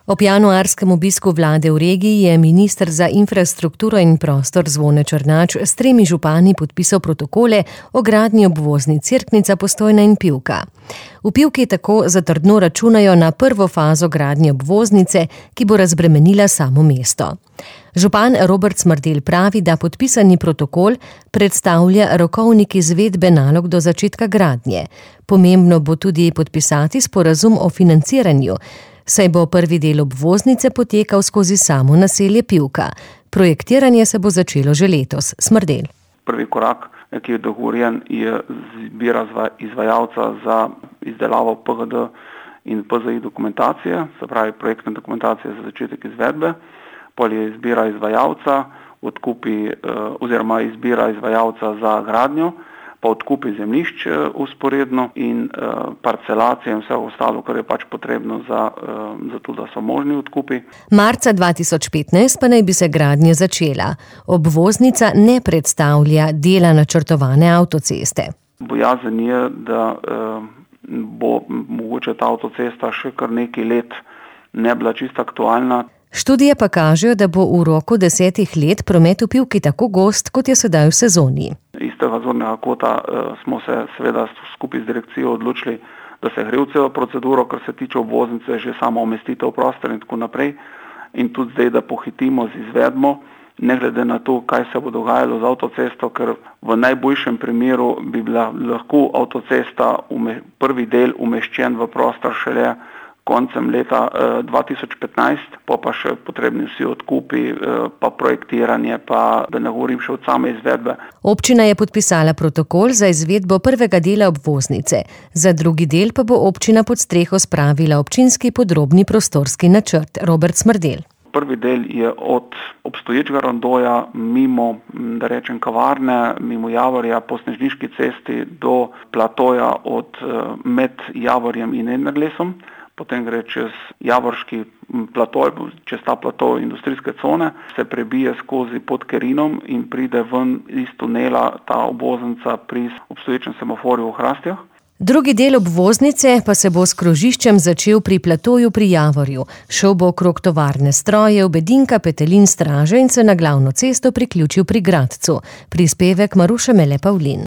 Ob januarskem obisku vlade v regiji je minister za infrastrukturo in prostor Zvone Černač s 3 župani podpisal protokole o gradnji obvoznic Cerknica, Postojna in Pivka. V Pivki tako zatrdno računajo na prvo fazo gradnje obvoznice, ki bo razbremenila samo mesto. Župan Robert Smrdelj pravi, da podpisani protokol predstavlja rokovnik izvedbe nalog do začetka gradnje. Pomembno bo tudi podpisati sporazum o financiranju, saj bo prvi del obvoznice potekal skozi samo naselje Pivka. Projektiranje se bo začelo že letos. Smrdelj. Prvi korak, ki je dogovorjen, je izbira izvajalca za izdelavo PGD in PZI dokumentacije, se pravi projektne dokumentacije za začetek izvedbe. Pol je izbira izvajalca, izbira izvajalca za gradnjo, pa odkupi zemljišč usporedno in parcelacije in vse ostalo, kar je pač potrebno za to, da so možni odkupi. Marca 2015 pa naj bi se gradnja začela. Obvoznica ne predstavlja dela načrtovane avtoceste. Bojazen je, da bo mogoče ta avtocesta še kar nekaj let ne bila čisto aktualna. Študije pa kažejo, da bo v roku 10 let promet v Pivki tako gost, kot je sedaj v sezoni. Iz tega zornega kota smo se seveda skupaj z direkcijo odločili, da se gre v celo proceduro, kar se tiče obvoznice, že samo umestitev prostor in tako naprej. In tudi zdaj, da pohitimo z izvedbo, ne glede na to, kaj se bo dogajalo z avtocesto, ker v najboljšem primeru bi bila lahko avtocesta prvi del umeščen v prostor šele koncem leta 2015, pa še potrebni vsi odkupi, pa projektiranje, pa da ne govorim še od same izvedbe. Občina je podpisala protokol za izvedbo prvega dela obvoznice. Za drugi del pa bo občina pod streho spravila občinski podrobni prostorski načrt. Robert Smrdelj. Prvi del je od obstoječega rondoja mimo, da rečem, kavarne, mimo Javorja po Snežniški cesti do platoja med Javorjem in Enerlesom. Potem gre čez Javorški platoj, čez ta platoj industrijske cone, se prebije skozi pod Kerinom in pride ven iz tunela ta obvoznica pri obstoječem semaforju v Hrastjah. Drugi del obvoznice pa se bo s krožiščem začel pri platoju pri Javorju. Šel bo okrog tovarne strojev, Bedinka, Petelin, Straže in se na glavno cesto priključil pri Gradcu. Prispevek Maruše Mele Pavlin.